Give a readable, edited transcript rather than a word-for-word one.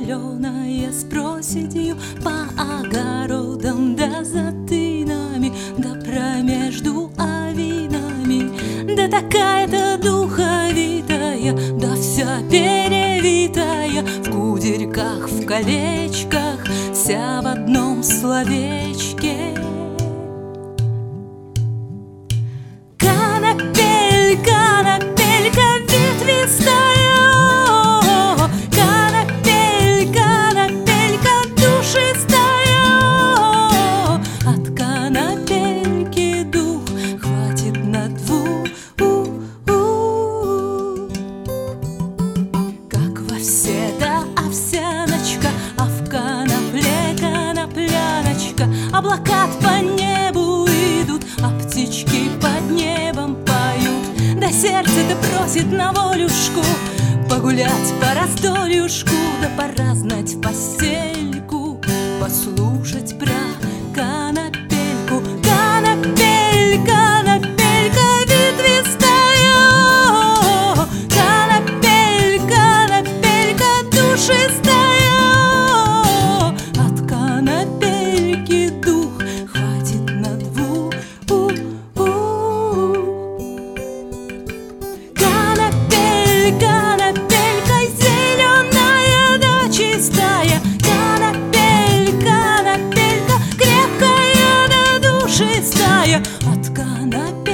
зеленая с проседью по огородам да за тынами, да промежду овинами, да такая-то духовитая, да вся перевитая в кудерьках, в колечках, вся в одном словечке. Конопелька ветвистая, конопелька душистая. От конопельки дух хватит на двух. Как во все-то овсяночка, а в конопле конопляночка. Облака по небу идут, а птички под небом поют. Да сердце-то просит на волюшку погулять по раздольюшку, да поразнать в постельку, послушать про конопельку. Конопелька ветвистая, конопелька душистая. От конопельки дух хватит на двух. Конопелька зеленая да чистая, конопелька крепкая да душистая. От конопельки